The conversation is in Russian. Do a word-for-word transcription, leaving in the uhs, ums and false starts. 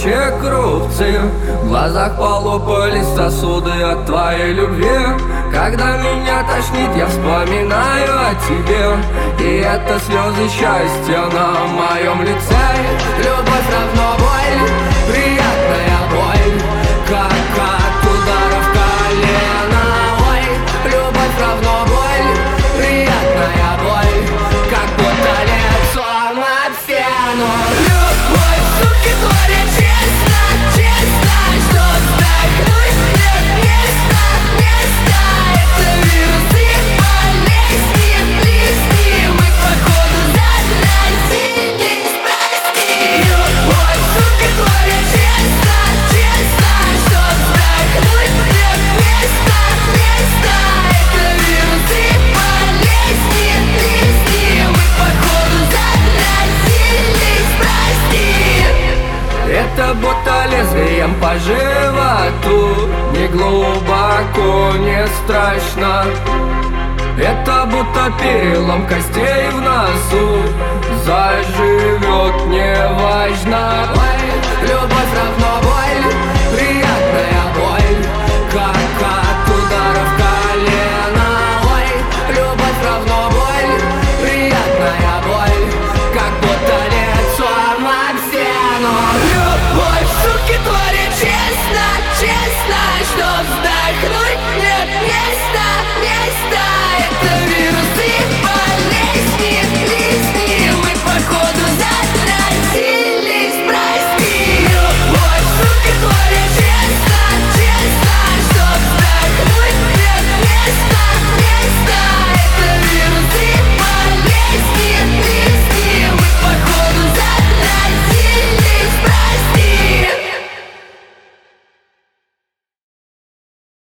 короче, коррупции. В глазах полопались сосуды от твоей любви. Когда меня тошнит, я вспоминаю о тебе. И это слезы счастья на моем лице. Любовь равно боль, приятная боль, как от ударов колена. Ой, любовь равно боль, приятная боль, как будто лицом от фена. Любовь, суки, творит честно, честно, что вздохнуть нет места, места. Это вирусы, болезни, близкие, мы походу заразились, прости. Любовь, суки, творит честно, честно, что вздохнуть нет места, места. Это вирусы, болезни, близкие, мы походу заразились, прости. Это будто лезвием по животу, не глубоко, не страшно. Это будто перелом костей в носу, заживет, неважно. Ой, любовь равно боль, приятная боль, как от ударов колена. Ой, любовь равно боль, приятная боль, как будто лицом от фена. Любовь, суки, творит честно, честно, что